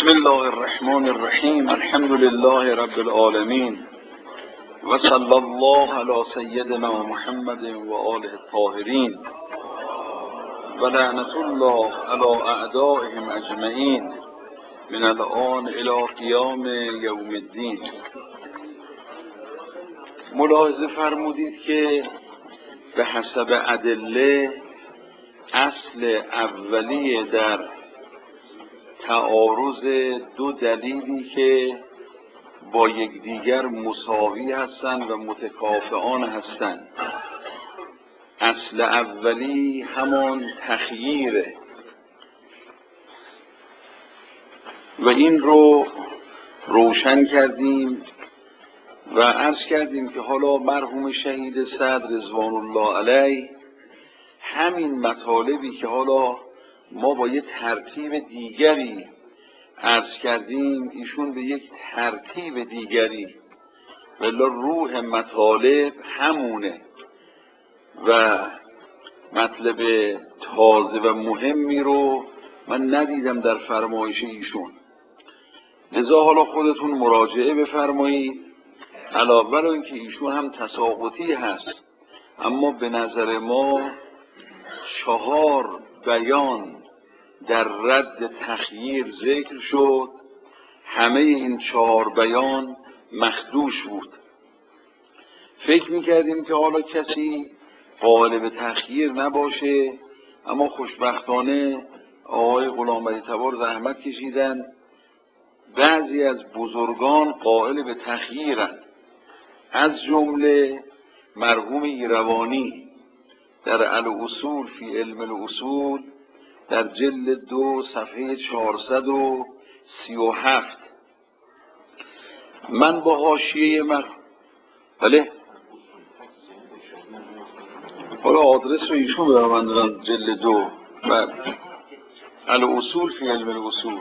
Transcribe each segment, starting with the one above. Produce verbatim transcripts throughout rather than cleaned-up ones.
بسم الله الرحمن الرحیم. الحمد لله رب العالمین و صلی الله علی سیدنا محمد و آله الطاهرین و لعنت الله علی اعدائهم اجمعین من الآن الی قیام یوم الدین. ملاحظه فرمودید که به حسب ادله اصل اولیه در تعارض دو دلیلی که با یکدیگر مساوی هستند و متکافئان هستند، اصل اولی همان تخییره و این رو روشن کردیم و عرض کردیم که حالا مرحوم شهید صدر رضوان الله علیه همین مطالبی که حالا ما با یه ترتیب دیگری عرض کردیم، ایشون به یک ترتیب دیگری، ولی روح مطالب همونه و مطلب تازه و مهمی رو من ندیدم در فرمایش ایشون. لذا حالا خودتون مراجعه بفرمایید. علاوه بر اینکه ایشون هم تساقطی هست، اما به نظر ما چهار بیان در رد تخییر ذکر شد، همه این چهار بیان مخدوش بود. فکر میکردیم که حالا کسی قائل به تخییر نباشه، اما خوشبختانه آقای غلامعلی تبار زحمت کشیدن، بعضی از بزرگان قائل به تخییرند، از جمله مرحوم ایروانی در الاصول فی علم الاصول در جلد دو صفحه چهارصد و سی و هفت. من با حاشیه مر بله حالا آدرس رو ایشون به من دادن، جلد دو و الاصول فی علم الاصول،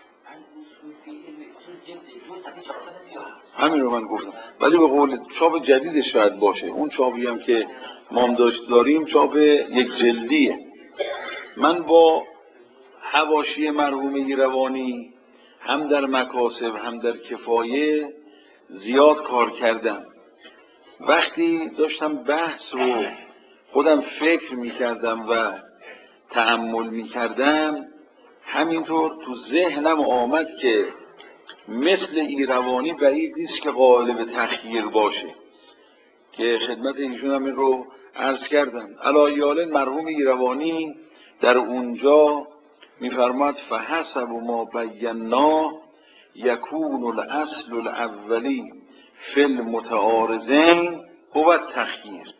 همین رو من گفتم، ولی به قول چاپ جدیدش شاید باشه. اون چاپی هم که ما هم داشت داریم چاپ یک جلدیه. من با حواشی مرحوم ایروانی هم در مکاسب هم در کفایه زیاد کار کردم. وقتی داشتم بحث رو خودم فکر میکردم و تأمل میکردم، همینطور تو ذهنم آمد که مثل ایروانی بعید نیست که قائل به تخییر باشه، که خدمت ایشون هم این رو عرض کردم. علایال مرحوم ایروانی در اونجا میفرماد فحسب ما بینا یکون الاصل الاولی فی المتعارضین هو التخییر.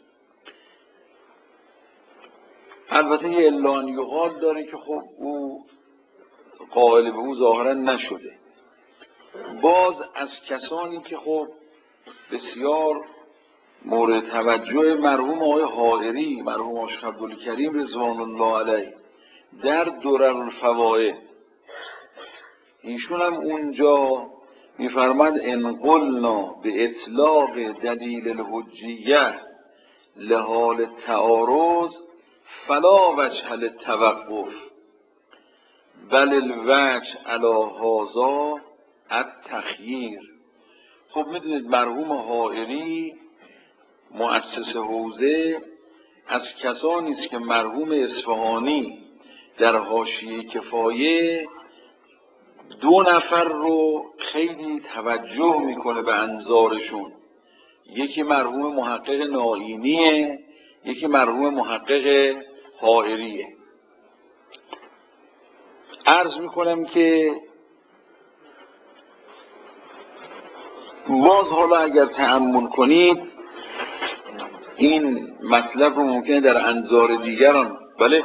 البته یه الا ان یقال داره که خب او قائل به او ظاهرا نشده. باز از کسانی که خب بسیار مورد توجه مرحوم آقای حائری، مرحوم آشق عبدالکریم رضوان الله علیه در دررالفوائد، ایشون هم اونجا میفرماد ان قلنا به اطلاق دلیل الحجیه لحال تعارض فلا وجه للتوقف بل الوجه علی هذا التخییر. خب میدونید مرحوم حائری مؤسس حوزه از کسانی است که مرحوم اصفهانی در حاشیه کفایه دو نفر رو خیلی توجه میکنه به انظارشون. یکی مرحوم محقق نائینیه، یکی مرحوم محقق حائریه. عرض میکنم که باز حالا اگر تأمل کنید این مطلب رو ممکنه در انظار دیگران، بله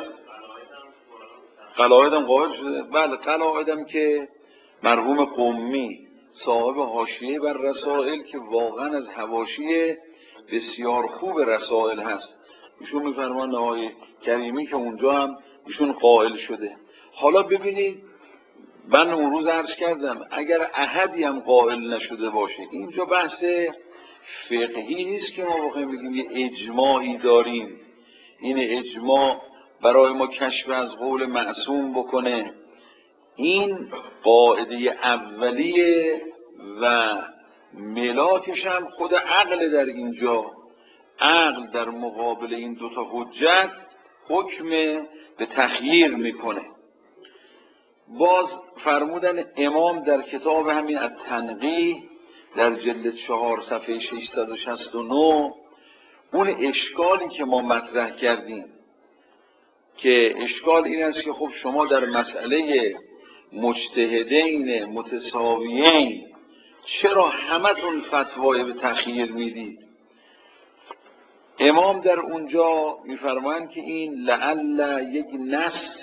قلائدم قائل شده، بله قلائدم که مرحوم قمی صاحب حاشیه بر رسائل که واقعا از حواشی بسیار خوب رسائل هست، ایشون میفرمان آقای کریمی که اونجا هم ایشون قائل شده. حالا ببینید من اون روز عرض کردم اگر احدی هم قائل نشده باشه، اینجا بحث فقهی نیست که ما بخوایم بگیم یه اجماعی داریم، این اجماع برای ما کشف از قول معصوم بکنه. این قاعده اولیه و ملاکش هم خود عقل. در اینجا عقل در مقابل این دوتا حجت حکم به تخییر میکنه. باز فرمودن امام در کتاب همین التنقیح در جلد چهار صفحه ششصد و شصت و نه اون اشکالی که ما مطرح کردیم که اشکال این است که خب شما در مسئله مجتهدین متساویین چرا همتون فتوای به تخییر میدید؟ امام در اونجا میفرمایند که این لعل یک نص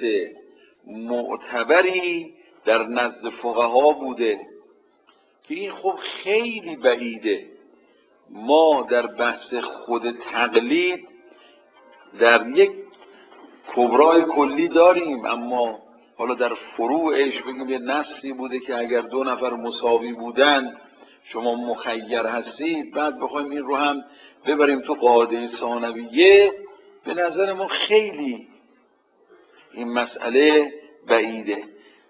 معتبری در نزد فقها بوده که این خب خیلی بعیده. ما در بحث خود تقلید در یک کبرای کلی داریم، اما حالا در فروعش بگیم یه نصی بوده که اگر دو نفر مساوی بودن شما مخیر هستید، بعد بخوایم این رو هم ببریم تو قاعده ثانویه، به نظر ما خیلی این مسئله بعیده.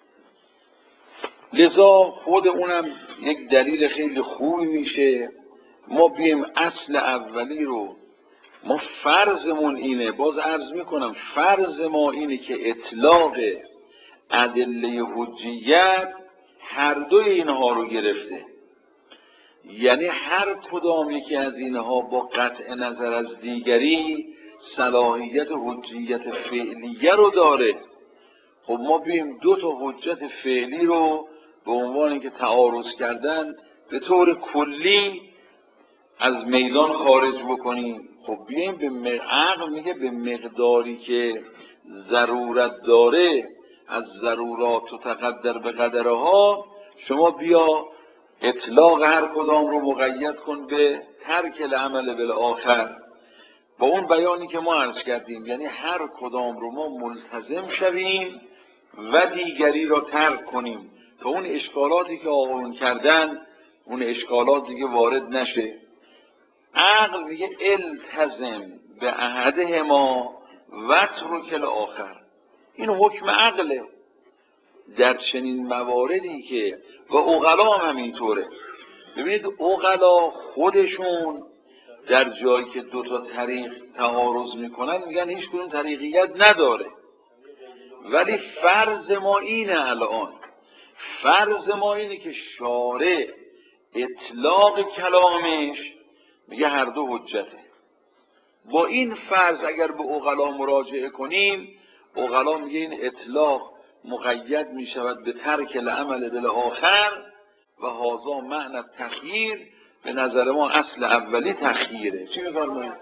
لذا خود اونم یک دلیل خیلی خوبی میشه ما بیم اصل اولی رو، ما فرضمون اینه، باز عرض میکنم فرض ما اینه که اطلاق ادله حجیت هر دوی اینها رو گرفته، یعنی هر کدام یکی از اینها با قطع نظر از دیگری صلاحیت حجیت فعلیه رو داره. خب ما بیم دو تا حجت فعلی رو به عنوان که تعارض کردن به طور کلی از میدان خارج بکنیم. خب بیایم به عقل میگه به مقداری که ضرورت داره از ضرورات و تقدر به قدرها، شما بیا اطلاق هر کدام رو مقید کن به ترک العمل بالآخر. با اون بیانی که ما عرض کردیم، یعنی هر کدام رو ما ملتزم شویم و دیگری را ترک کنیم تا اون اشکالاتی که آقایون کردن اون اشکالات دیگه وارد نشه. عقل میگه التزم به احدهما و ترک الاخر. این حکم عقله در چنین مواردی که و عقلا هم همینطوره. ببینید عقلا خودشون در جایی که دو تا طریق تعارض میکنن میگن هیچ کدوم طریقیت نداره، ولی فرض ما اینه، الان فرض ما اینه که شارع اطلاق کلامش میگه هر دو حجته. با این فرض اگر به عقلا مراجعه کنیم، عقلا میگه این اطلاق مقید میشود به ترک العمل بالآخر و هذا معنی تخییر. به نظر ما اصل اولی تخییره. چی میفرمایید؟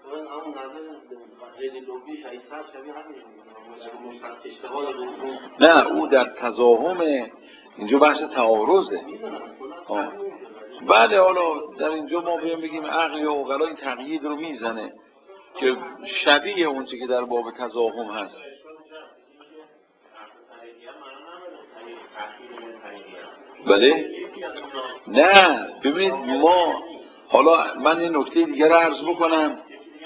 نه او در تضاهم، اینجا بحث تعارضه. بله، حالا در اینجا ما بیایم بگیم عقل و عقلا این تقیید رو میزنه که شبیه اون چیزی که در باب تضاهم هست. بله؟ نه ببینید ما، حالا من این نکته دیگر رو عرض بکنم.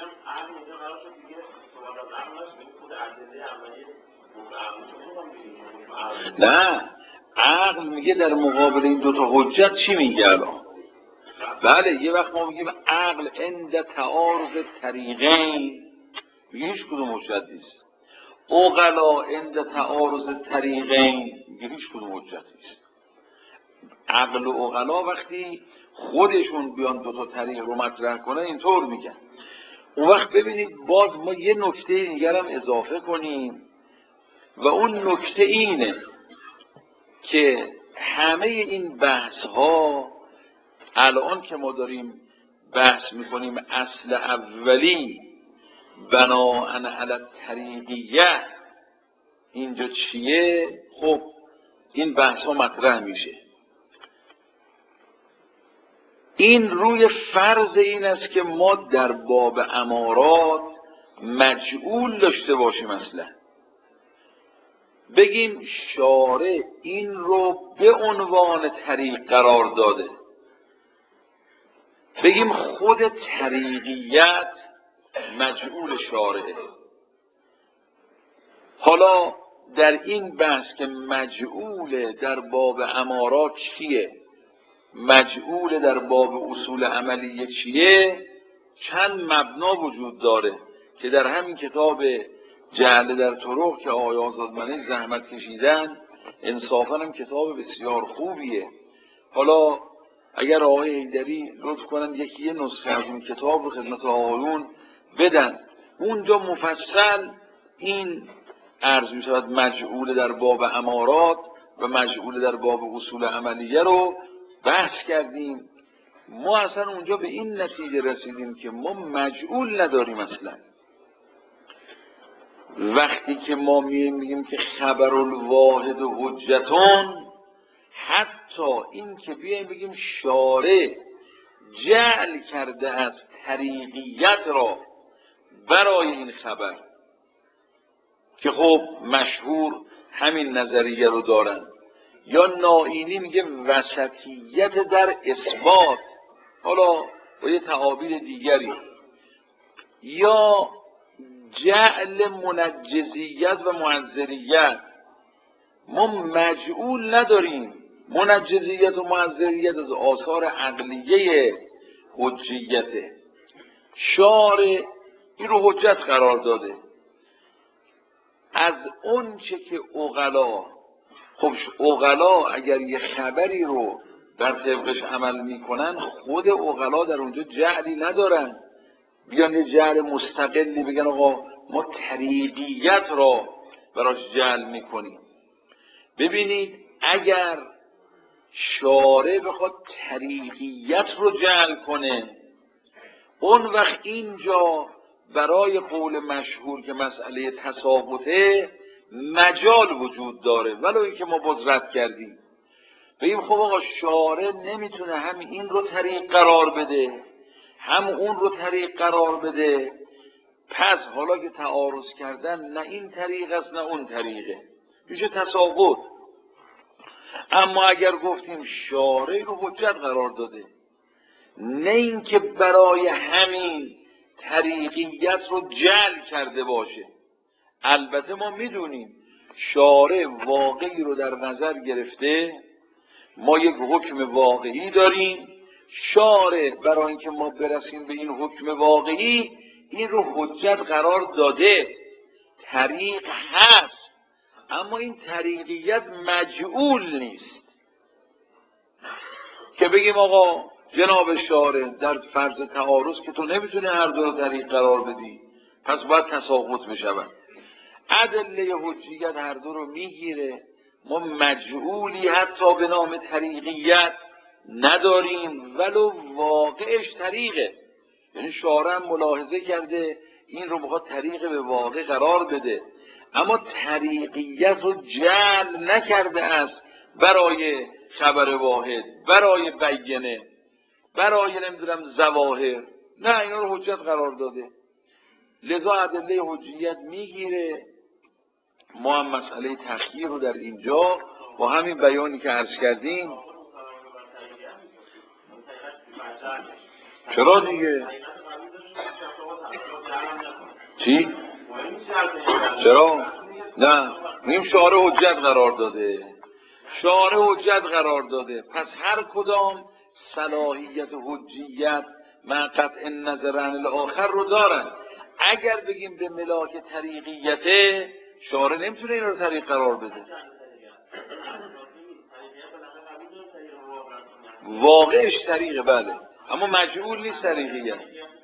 نه عقل میگه در مقابل این دوتا حجت چی میگه الان؟ بله یه وقت ما میگیم عقل عند تعارض طریقین میگه هیچ کدوم حجت نیست. عقلا عند تعارض طریقین میگه هیچ کدوم حجت نیست. عقل و عقلا وقتی خودشون بیان دو تا طریق رو مطرح کنن اینطور میگن. اون وقت ببینید باز ما یه نکته دیگر هم اضافه کنیم و اون نکته اینه که همه این بحث ها الان که ما داریم بحث میکنیم اصل اولی بناءً علی الطریقیه اینجا چیه؟ خب این بحث ها مطرح میشه. این روی فرض این است که ما در باب امارات مجعول داشته باشیم، اصلا بگیم شارع این رو به عنوان طریق قرار داده، بگیم خود طریقیت مجعول شارعه. حالا در این بحث که مجعول در باب امارات چیه، مجعول در باب اصول عملیه چیه، چند مبنا وجود داره که در همین کتاب جعل در طرق که آقای آزادمنش زحمت کشیدن، انصافا هم کتاب بسیار خوبیه. حالا اگر آقای حیدری لطف کنن یکی یه نسخه از این کتاب رو خدمت آقایون بدن، اونجا مفصل این عرض می شود مجعول در باب امارات و مجعول در باب اصول عملیه رو بحث کردیم. ما اصلا اونجا به این نتیجه رسیدیم که ما مجعول نداریم اصلا. وقتی که ما میگیم که خبر الواحد و حجتون، حتی این که بیایم بگیم شارع جعل کرده از طریقیت را برای این خبر، که خب مشهور همین نظریه رو دارن، یا نائینی میگه وسطیت در اثبات، حالا با یه تعابیر دیگری، یا جعل منجزیت و معذریت. ما مجعول نداریم. منجزیت و معذریت از آثار عقلیه حجیته. شارع این رو حجت قرار داده. از اون چه که عقلا، خب عقلا اگر یه خبری رو در طبقش عمل میکنن، خود عقلا در اونجا جعلی ندارن، بیان یه جعل مستقلی بگن آقا ما طریقیت را براش جعل میکنیم. ببینید اگر شارع بخواد طریقیت رو جعل کنه، اون وقت اینجا برای قول مشهور که مسئله تساقطه مجال وجود داره، ولو اینکه ما باز رد کردیم. بگیم خب آقا شارع نمیتونه هم این رو طریق قرار بده هم اون رو طریق قرار بده، پس حالا که تعارض کردن نه این طریق است نه اون طریقه، میشه تساقط. اما اگر گفتیم شارع رو حجت قرار داده، نه اینکه برای همین طریقیت رو جعل کرده باشه. البته ما میدونیم شارع واقعی رو در نظر گرفته، ما یک حکم واقعی داریم، شارع برای اینکه ما برسیم به این حکم واقعی این رو حجت قرار داده. طریق هست اما این طریقیت مجعول نیست که بگیم آقا جناب شارع در فرض تعارض که تو نمیتونی هر دو رو طریق قرار بدی، پس باید تساقط بشود. ادله حجیت هر دو رو میگیره، ما مجعولی حتی به نام طریقیت نداریم ولو واقعش طریقه. یعنی شارع ملاحظه کرده این رو بخواد طریق به واقع قرار بده، اما طریقیت رو جعل نکرده است برای خبر واحد، برای بیانه، برای نمیدونم ظواهر، نه اینا رو حجت قرار داده. لذا ادله حجیت میگیره. ما هم مسئله تخییر رو در اینجا با همین بیانی که عرض کردیم. چرا دیگه؟ چی؟ چرا؟ نه این شارع حجت قرار داده، شارع حجت قرار داده، پس هر کدام صلاحیت حجیت مع قطع نظر عن الاخر رو دارن. اگر بگیم به ملاک طریقیته، شارع نمیتونه این رو طریق قرار بده. واقعش طریقه بله، اما مجعول نیست طریقیت.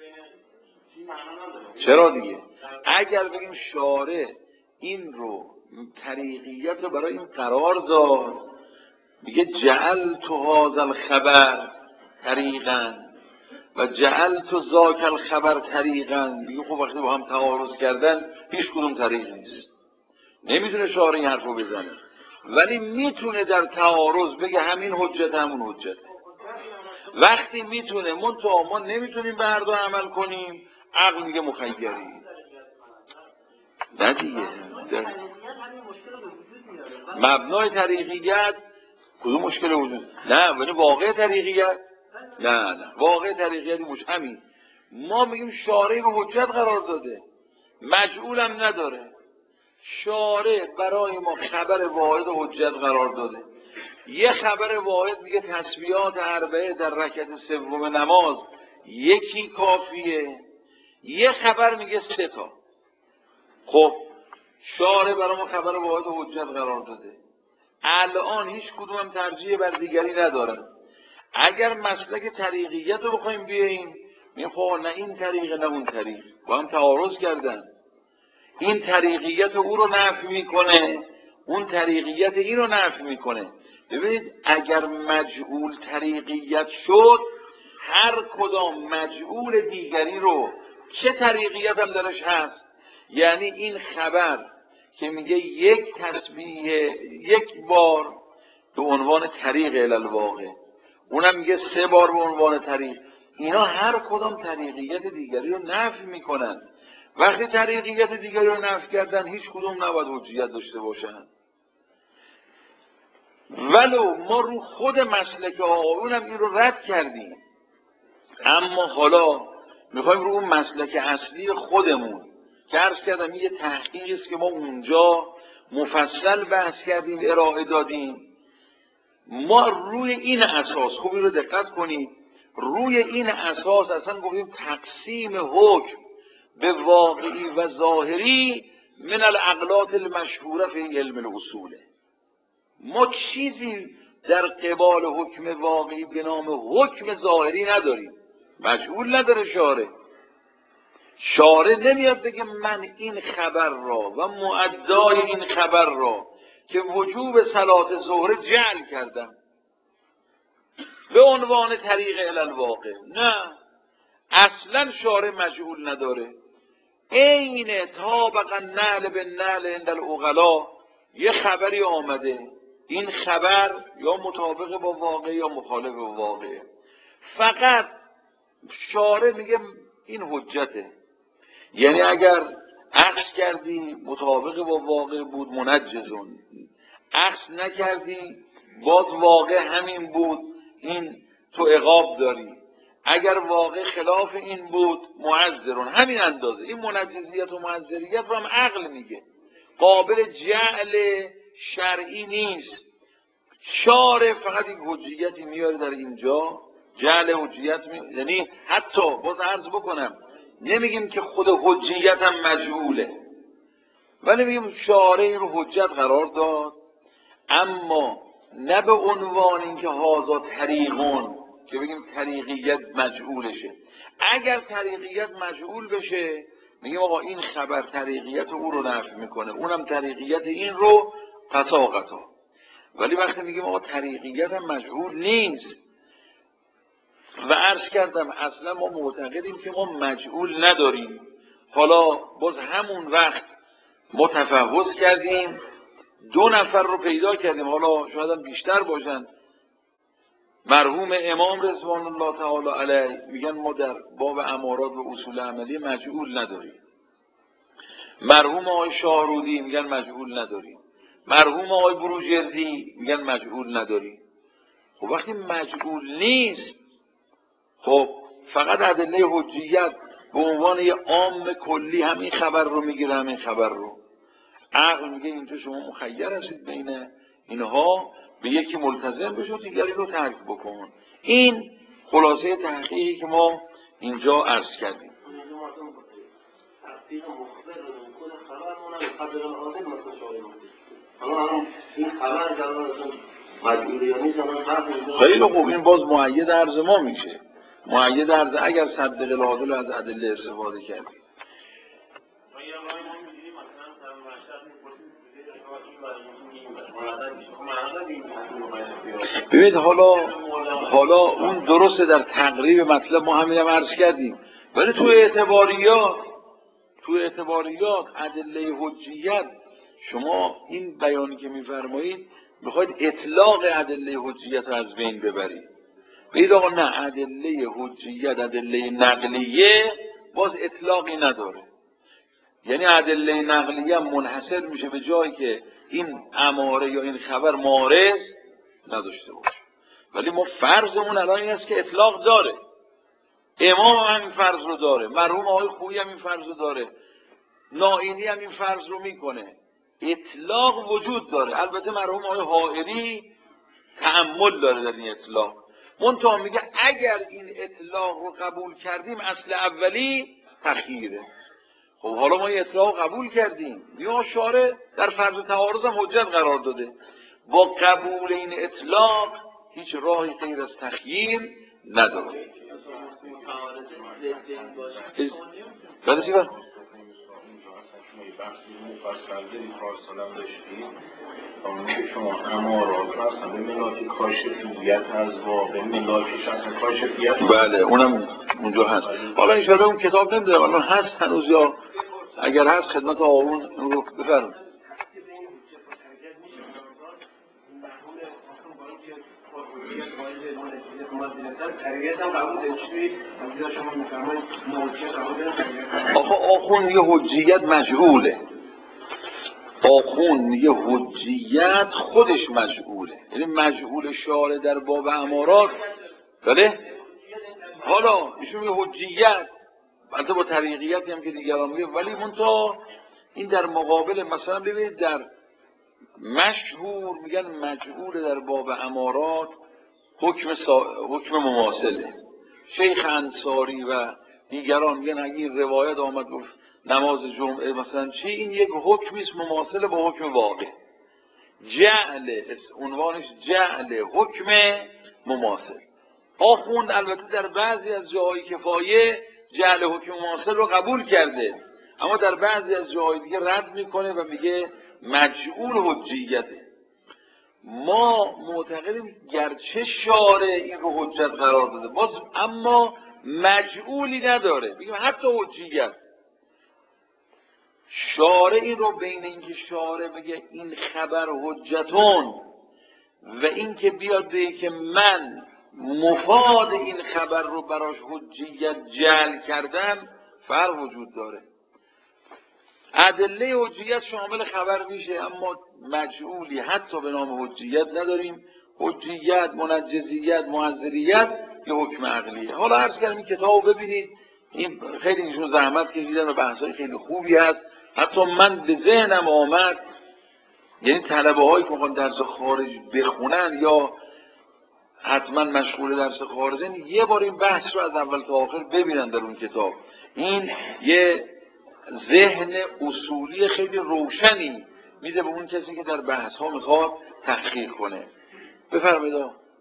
چرا دیگه؟ اگر بگیم شارع این رو طریقیت رو برای این قرار داد، میگه جعل تو هذا الخبر طریقا و جعل تو ذاک الخبر طریقا، میگه خب وقتی با هم تعارض کردن هیچ کدوم طریق نیست. نمیتونه شارع این حرف رو بزنه، ولی میتونه در تعارض بگه همین حجت همون حجت. وقتی میتونه منتها ما نمیتونیم به هر دو عمل کنیم، عقل میگه مخیری. نه دیگه مبنای طریقیت کدوم مشکل وجود؟ نه ولی واقع طریقیت نه نه واقع طریقیت مش همین. ما میگیم شارع رو حجت قرار داده، مجعول هم نداره. شارع برای ما خبر واحد حجت قرار داده. یه خبر واحد میگه تسبیحات اربعه در رکعت سوم نماز یکی کافیه، یه خبر میگه سه تا. خب شارع برای ما خبر واحد حجت قرار داده. الان هیچ کدوم هم ترجیح بر دیگری ندارن. اگر مسلک طریقیت رو بخوایم بیاییم، میخواه نه این طریقه نه اون طریق، با هم تعارض کردن. این طریقیت او رو نفی میکنه، اون طریقیت این رو نفی میکنه. ببینید اگر مجعول طریقیت شد، هر کدام مجعول دیگری رو چه طریقیت هم درش هست. یعنی این خبر که میگه یک تسبیح یک بار به عنوان طریق الالواقع، اونم میگه سه بار به عنوان طریق، اینا هر کدام طریقیت دیگری رو نفی میکنن. وقتی طریقیت دیگری رو نفی کردن، هیچ کدوم نباید حجیت داشته باشن. ولو ما رو خود مسلک آقایونم این رو رد کردیم، اما حالا میخوایم رو اون مسلک اصلی خودمون که عرض کردم یه تحقیقی است که ما اونجا مفصل بحث کردیم، ارائه دادیم. ما روی این اساس، خوب این رو دقت کنید، روی این اساس اصلا گفتیم تقسیم حکم به واقعی و ظاهری من الاغلاط المشهوره فی علم الاصوله. ما چیزی در قبال حکم واقعی به نام حکم ظاهری نداریم. مجهول نداره شارع. شارع نمیاد بگه من این خبر را و مؤدای این خبر را که وجوب صلات ظهر جعل کردم به عنوان طریق الالواقع. نه، اصلا شارع مجهول نداره. عین طابق النعل بالنعل عند العقلا، یه خبری آمده، این خبر یا مطابق با واقع یا مخالف با واقع، فقط شارع میگه این حجته. یعنی اگر عکس کردی مطابق با واقع بود منجزون، عکس نکردی باز واقع همین بود، این تو عقاب داری. اگر واقع خلاف این بود معذرون، همین اندازه. این منجزیت و معذریت رو هم عقل میگه، قابل جعل شرعی نیست. شارع فقط این حجیتی میاره در اینجا، جعل حجیت می... یعنی حتی باز عرض بکنم نمیگیم که خود حجیت هم مجهوله، ولی میگیم شارع این رو حجت قرار داد، اما نه به عنوان اینکه هازا طریقون که بگیم طریقیت مجهولشه. اگر طریقیت مجهول بشه میگیم آقا این خبر طریقیت او رو نفی میکنه، اونم طریقیت این رو قطع قطع. ولی وقتی میگیم آقا طریقیت هم مجهول نیست، و عرض کردم اصلا ما معتقدیم که ما مجهول نداریم. حالا باز همون وقت ما تفحص کردیم، دو نفر رو پیدا کردیم، حالا شاید هم بیشتر باشن، مرحوم امام رضوان الله تعالی علیه میگن ما در باب امارات و اصول عملی مجهول نداریم. مرحوم آقای شاهرودی میگن مجهول نداریم. مرحوم آقای بروجردی میگن مجهول نداریم. خب وقتی مجهول نیست، خب فقط ادله حجیت به عنوان یه عام کلی همین خبر رو میگیره، همین خبر رو. عقل میگه اینجا شما مخیر هستید بین اینها، به یکی ملتزم بشو دیگری رو ترک بکن. این خلاصه تحقیقی که ما اینجا عرض کردیم. خیلی خوب، این باز مؤید عرض ما میشه. مؤید عرض اگر صدق العادل از ادله استفاده کردیم. ببینید حالا حالا اون درسته در تقریب مطلب ما همین هم عرض کردیم، ولی تو اعتباریات تو اعتباریات ادله حجیت شما این بیانی که میفرمایید میخواید اطلاق ادله حجیت رو از بین ببرید. بگید آقا نه، ادله حجیت ادله نقلیه باز اطلاقی نداره. یعنی ادله نقلیه منحصر میشه به جایی که این اماره یا این خبر مارز نداشته باشه. ولی ما فرضمون الان این است که اطلاق داره. امام هم این فرض رو داره، مرحوم آقای خویی هم این فرض رو داره، نائینی هم این فرض رو میکنه. اطلاق وجود داره. البته مرحوم آقای حائری تأمل داره در این اطلاق، منتها میگه اگر این اطلاق رو قبول کردیم اصل اولی تخییره. خب حالا ما این اطلاق قبول کردیم، یا شارع در فرض تعارض هم حجت قرار داده، با قبول این اطلاق هیچ راهی غیر از تخییر نداره. بعد چی بر؟ شما امارات هستن به ملاک کاشفیت از واقع ملاکش هستن کاشفیت. بله اونم اونجا هست. حالا این شده اون کتاب نمیده الان هست هنوز، یا اگر هست خدمت آقایون اون رو بفرمایید. آخه آخوند یه حجیت مجهوله، آخوند یه حجیت خودش مجهوله، یعنی مجهول شارع در باب امارات. بله حالا ایشون یه حجیت البته با طریقیتی هم که دیگران میگه، ولی منتها این در مقابل مثلا ببینید در مشهور میگن مجهول در باب امارات حکم, سا... حکم مماثله. شیخ انصاری و دیگران میگن اگه این روایت آمد گفت نماز جمعه مثلا چی، این یک حکمی است مماثل با حکم واقع. جعل عنوانش جعل حکم مماثل. آخوند البته در بعضی از جاهای کفایه جعل حکم مماثل رو قبول کرده، اما در بعضی از جاهای دیگه رد میکنه و میگه مجعول حجیته. ما معتقدیم گرچه شارع این رو حجت قرار داده باز اما مجعولی نداره، بگیم حتی حجیت. شارع این رو بین اینکه شارع بگه این خبر حجتون و اینکه بیاد بگه که من مفاد این خبر رو براش حجیت جعل کردم فرق وجود داره. ادله حجیت شامل خبر میشه اما مجعولی حتی به نام حجیت نداریم. حجیت، منجزیت، معذریت یه حکم عقلیه. حالا عرض کردم این کتاب رو ببینید، این خیلی ایشون زحمت کشیدن و بحثای خیلی خوبی هست. حتی من به ذهنم آمد یعنی طلبه هایی که میخوان درس خارج بخونن یا حتما مشغول درس خارجن یه بار این بحث رو از اول تا آخر ببینن در اون کتاب. این یه ذهن اصولی خیلی روشنی میده به اون کسی که در بحث ها میخواد تحقیق کنه. بفرمایید.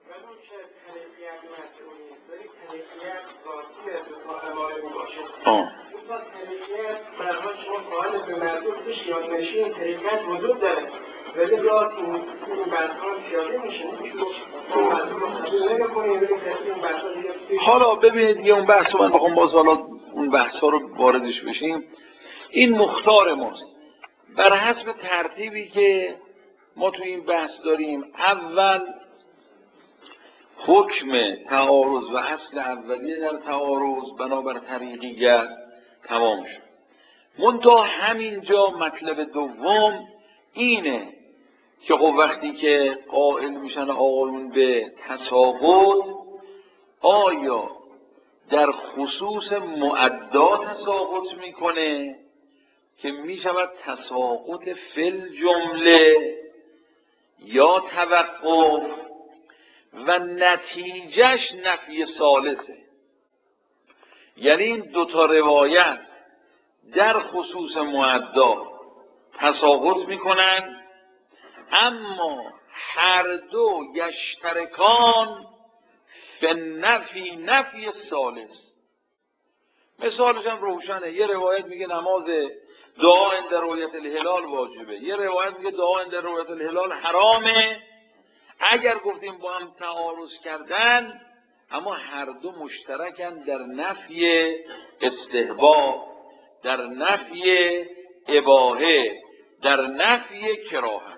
آه ولی را این بحثان پیاده میشه. حالا ببینید یه اون بحث رو من بخوام باز حالا اون بحث ها رو واردش بشیم. این مختار ماست بر حسب ترتیبی که ما تو این بحث داریم. اول حکم تعارض و اصل اولیه در تعارض بنابر طریقیت تمام شد. منتها همینجا مطلب دوم اینه که خب وقتی که قائل میشن آقایون به تساقط، آیا در خصوص معدا تساقط میکنه که میشود تساقط فل جمله یا توقف و نتیجهش نفی ثالثه. یعنی این دوتا روایت در خصوص معدا تساقط میکنن اما هر دو یشترکان فی نفی نفی ثالث. مثالش هم روشنه. یه روایت میگه نماز دعا عند رؤیت الهلال واجبه، یه روایت میگه دعا عند رؤیت الهلال حرامه. اگر گفتیم با هم تعارض کردن اما هر دو مشترکن در نفی استحباب، در نفی اباحه، در نفی کراهت.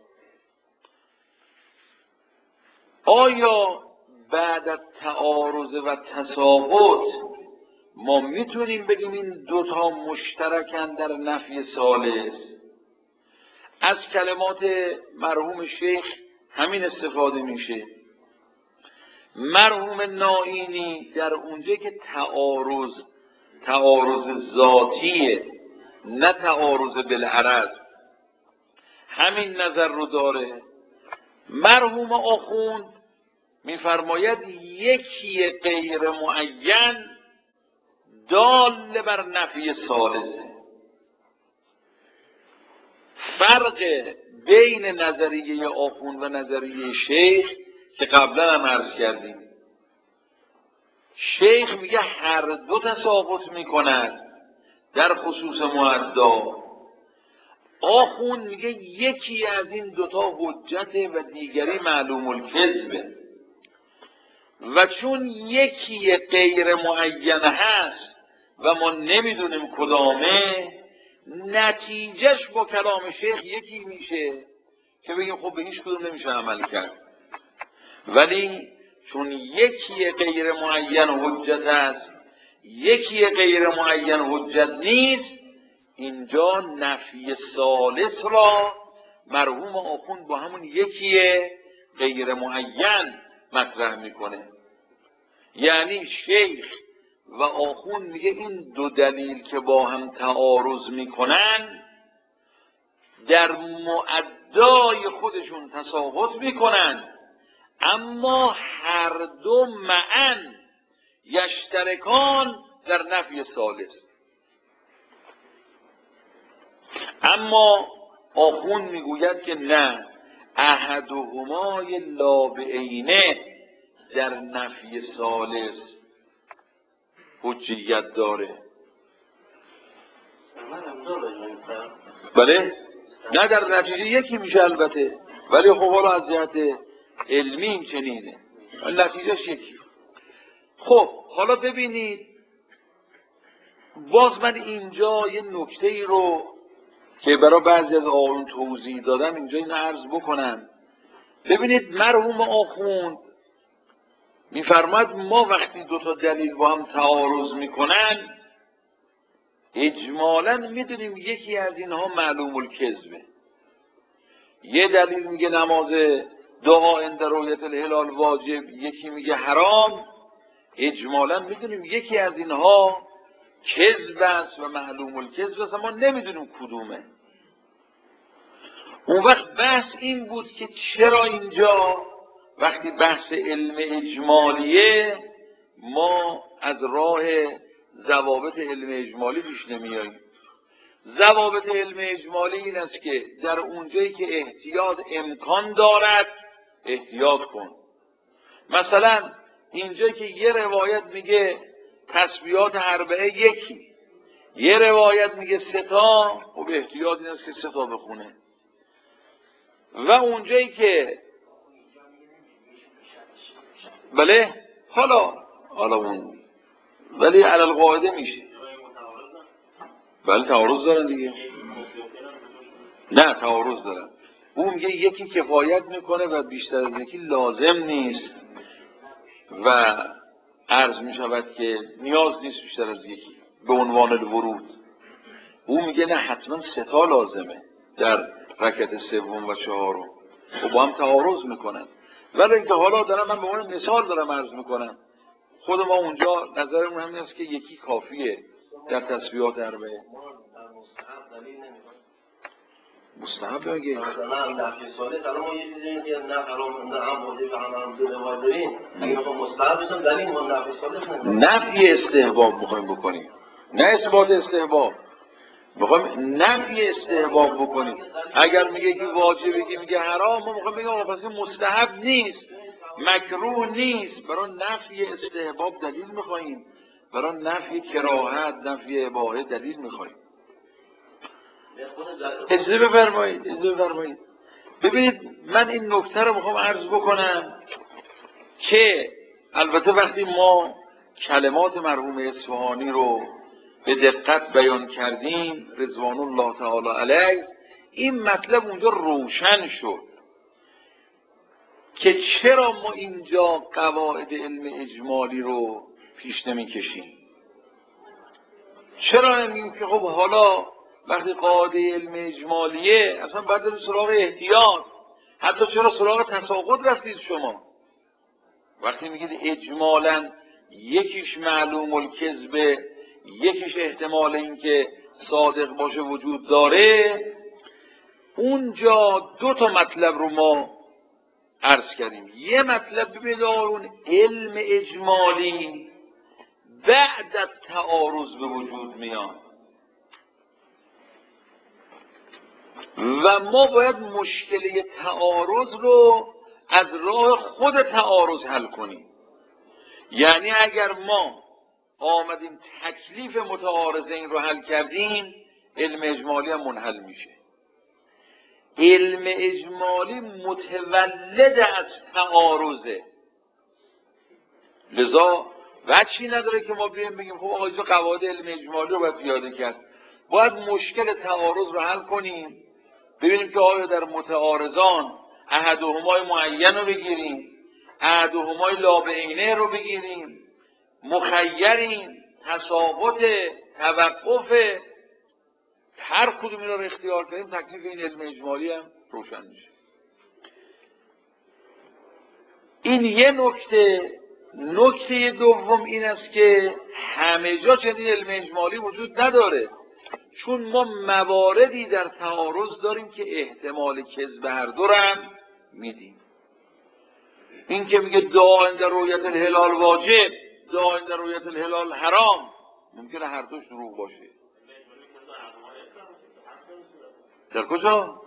آیا بعد از تعارض و تساقط ما میتونیم بگیم این دوتا مشترکن در نفی ثالث؟ از کلمات مرحوم شیخ همین استفاده میشه. مرحوم نائینی در اونجا که تعارض تعارض ذاتیه نه تعارض بالعرض، همین نظر رو داره. مرحوم آخوند میفرماید یکی غیر معین دال بر نفی ثالثه. فرق بین نظریه آخوند و نظریه شیخ که قبلا هم عرض کردیم، شیخ میگه هر دو تساقط میکنن در خصوص معدا، آخوند میگه یکی از این دوتا حجته و دیگری معلوم الکذبه. و چون یکی غیر معین هست و ما نمیدونیم کدامه، نتیجهش با کلام شیخ یکی میشه که بگیم خب به هیچ کدوم نمیشه عمل کرد. ولی چون یکی غیر معین حجت است، یکی غیر معین حجت نیست، اینجا نفی ثالث را مرحوم آخوند با همون یکی غیر معین مطرح میکنه. یعنی شیخ و آخوند میگه این دو دلیل که با هم تعارض میکنن در معدای خودشون تساقط میکنن، اما هر دو معن یشترکان در نفی ثالث. اما آخوند میگوید که نه، احدهما لا بعینه در نفی ثالث حجیت داره. بله؟ نه در نتیجه یکی میشه البته، ولی خب حالا از جهت علمی این چنینه، نتیجهش یکی. خب حالا ببینید، باز من اینجا یه نکته ای رو که برای بعضی از آقایون توضیح دادم اینجا این عرض بکنم. ببینید مرحوم آخوند میفرماد ما وقتی دو تا دلیل با هم تعارض میکنن اجمالاً میدونیم یکی از اینها معلوم الکذبه. یه دلیل میگه نماز دعا عند رؤیت الهلال واجب، یکی میگه حرام، اجمالاً میدونیم یکی از اینها کذب است و معلوم الکذب است، ما نمیدونیم کدومه. اون وقت بحث این بود که چرا اینجا وقتی بحث علم اجمالیه ما از راه ضوابط علم اجمالی پیش نمیاییم. ضوابط علم اجمالی این است که در اونجایی که احتیاط امکان دارد احتیاط کن. مثلا اینجایی که یه روایت میگه تسبیحات اربعه یکی، یه روایت میگه سه تا، خب احتیاط این است که سه تا بخونه. و اونجایی که بله حالا حالا اون ولی علی القاعده میشه. بله تعارض دارن دیگه. نه تعارض دارن. اون میگه یکی کفایت میکنه و بیشتر از یکی لازم نیست و عرض میشود که نیاز نیست بیشتر از یکی به عنوان الورود. اون میگه نه حتما سه تا لازمه در رکعت سوم و چهارم و با هم تعارض میکنن. ولی اینکه حالا دارم من به عنوان مثال دارم عرض میکنم، خود ما اونجا نظرمون همین است که یکی کافیه در تسبیحات اربعه. مستحب میگه مثلا نفی ثالث الان ما یه چیزی که نه حرام نه هم واجب هم هم دو روایت داریم، اگه ما مستحب بشیم دلیل ما نفی ثالث نمی‌کنیم. نفی استحباب میخوایم بکنیم، نه اثبات استحباب. میخوایم نفی استحباب بکنیم. اگر میگه که واجبه که میگه حرام، ما میخوایم بگیم آقا پس مستحب نیست، مکروه نیست. برای نفی استحباب دلیل میخوایم، برای نفی کراهت، نفی اباحه دلیل میخوایم. اجازه بفرمایید اجازه بفرمایید ببینید من این نکته رو میخوام عرض بکنم که البته وقتی ما کلمات مرحوم اصفهانی رو به دقت بیان کردیم رضوان الله تعالی علیه، این مطلب اونجا روشن شد که چرا ما اینجا قواعد علم اجمالی رو پیش نمی کشیم. چرا نمیگیم که خب حالا وقتی قاعده علم اجمالیه اصلا باید بریم سراغ احتیاط. حتی چرا سراغ تساقط رفتید شما؟ وقتی میگید اجمالا یکیش معلوم الکذبه، یکیش احتمال این که صادق باشه وجود داره، اونجا دو تا مطلب رو ما عرض کردیم. یه مطلب ببینید اون علم اجمالی بعد از تعارض به وجود میاد و ما باید مشکل تعارض رو از راه خود تعارض حل کنیم. یعنی اگر ما آمدیم تکلیف متعارضین رو حل کردیم، علم اجمالی هم منحل میشه. علم اجمالی متولد از تعارضه، لذا وجهی نداره که ما بیایم بگیم خب آقا اینجا قواعد علم اجمالی رو باید پیاده کرد. باید مشکل تعارض رو حل کنیم، ببینیم که آیا در متعارضان احدهما معین رو بگیریم، احدهما لابعینه رو بگیریم، مخیریم، تساقط، توقف، هر کدوم اینا رو اختیار کنیم، تکلیف این علم اجمالی هم روشن میشه. این یه نکته. نکته دوم این است که همه جا چنین علم اجمالی وجود نداره، چون ما مواردی در تعارض داریم که احتمال کذب هر دو هم میدیم. این که میگه داعین در رؤیت الهلال واجب، داعین در رؤیت الهلال حرام، ممکنه هر دوش دروغ باشه. در کجا؟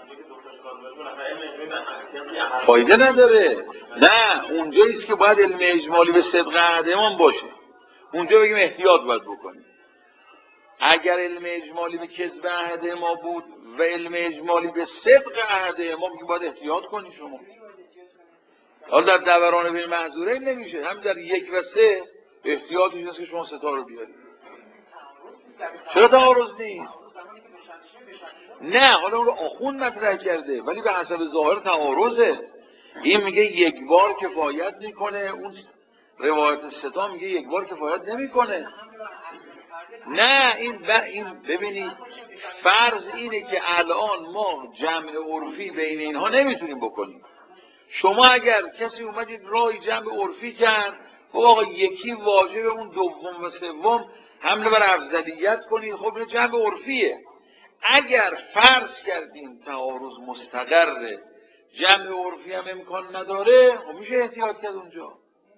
فایده نداره. نه، اونجاییست که باید علم اجمالی به صدق احدهما باشه. اونجا بگیم احتیاط باید بکنیم. اگر علم اجمالی به کذب احدهما بود و علم اجمالی به صدق احدهما بود، باید احتیاط کنی شما. حالا در دوران بین محظورین نمیشه، هم در یک و سه احتیاطی هست که شما ستا رو بیارید. چرا تعارض نیست؟ نه، حالا اون رو آخوند مطرح کرده ولی به حسب ظاهر تعارضه. این میگه یک بار کفایت میکنه، اون روایت ستا میگه یک بار کفایت نمیکنه. نه، این ب... این ببینید فرض اینه که الان ما جمع عرفی بین اینها نمیتونیم بکنیم. شما اگر کسی اومدید رای جمع عرفی کرد، خب آقا یکی واجب اون دوم و سوم حمله بر افضلیت کنید، خب این جمع عرفیه. اگر فرض کردیم تعارض مستقره، جمع عرفی هم امکان نداره، خب میشه احتیاط کرد اونجا.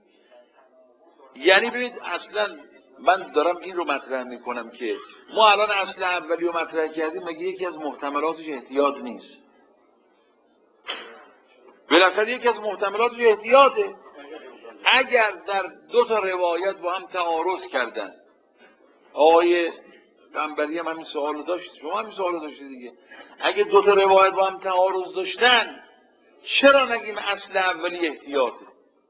یعنی ببینید اصلا من دارم این رو مطرح میکنم که ما الان اصل اولی رو مطرح کردیم، مگه یکی از محتملاتش احتیاط نیست؟ بالاخره یکی از محتملاتش احتیاطه. اگر در دو تا روایت با هم تعارض کردن، آقای قنبری هم همین سوالو داشت، شما همین سوالو داشتید دیگه، اگه دو تا روایت با هم تعارض داشتن، چرا نگیم اصل اولی احتیاطه؟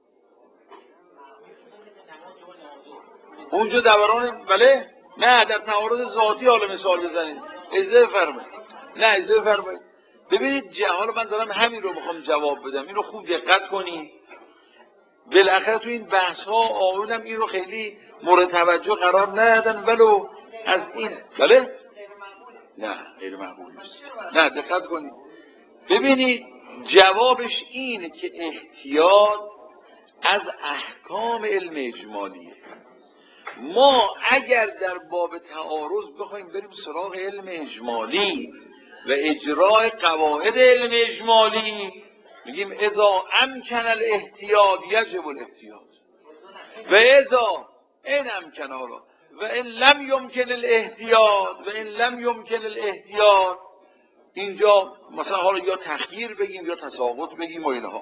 اونجا دوران بله؟ نه، در تعارض ذاتی حالا مثال بزنید. اجازه بفرمایید. نه اجازه بفرمایید. ببینید حالا من دارم همین رو میخوام جواب بدم، این رو خوب دقت کنید. بالاخره تو این بحث ها آقایونم این رو خیلی مورد توجه قرار ندادن، ولو از این بله؟ نه غیر معقول نیست. نه دقت کنید. ببینید جوابش اینه که احتیاط از احکام علم اجمالیه. ما اگر در باب تعارض بخوایم بریم سراغ علم اجمالی و اجرای قواعد علم اجمالی، میگیم اذا امکن الاحتیاط یجب الاحتیاط و اذا این امکن حالا و این لم یمکن الاحتیاط و این لم یمکن الاحتیاط، اینجا مثلا حالا یا تخییر بگیم یا تساقط بگیم و اینها.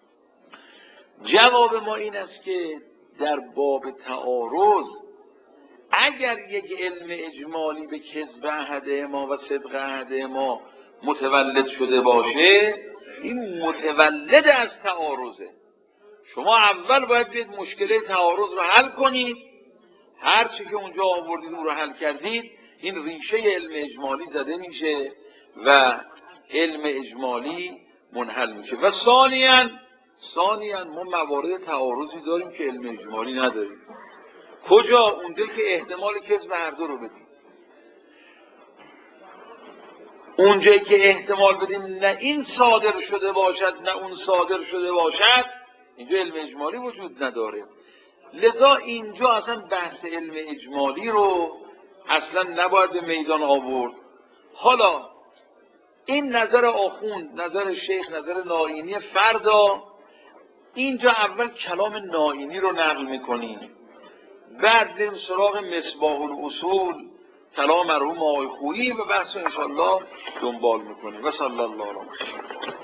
جواب ما این است که در باب تعارض اگر یک علم اجمالی به کذب احدهما و صدق احدهما متولد شده باشه، این متولد از تعارضه. شما اول باید بید مشکل تعارض رو حل کنید، هر چی که اونجا آوردید اون رو حل کردید، این ریشه علم اجمالی زده میشه و علم اجمالی منحل میشه. و ثانیاً ثانیاً ما موارد تعارضی داریم که علم اجمالی نداریم. کجا؟ اونجا که احتمال کذب هر دو رو بدیم. اونجایی که احتمال بدیم نه این صادر شده باشد نه اون صادر شده باشد، اینجا علم اجمالی وجود نداره. لذا اینجا اصلا بحث علم اجمالی رو اصلا نباید به میدان آورد. حالا این نظر آخوند، نظر شیخ، نظر نائینی. فردا اینجا اول کلام نائینی رو نقل میکنیم، بعد بریم سراغ مصباح الاصول کلام مرحوم آقای خویی و بحث رو انشاءالله دنبال میکنیم. و صلی الله علیه و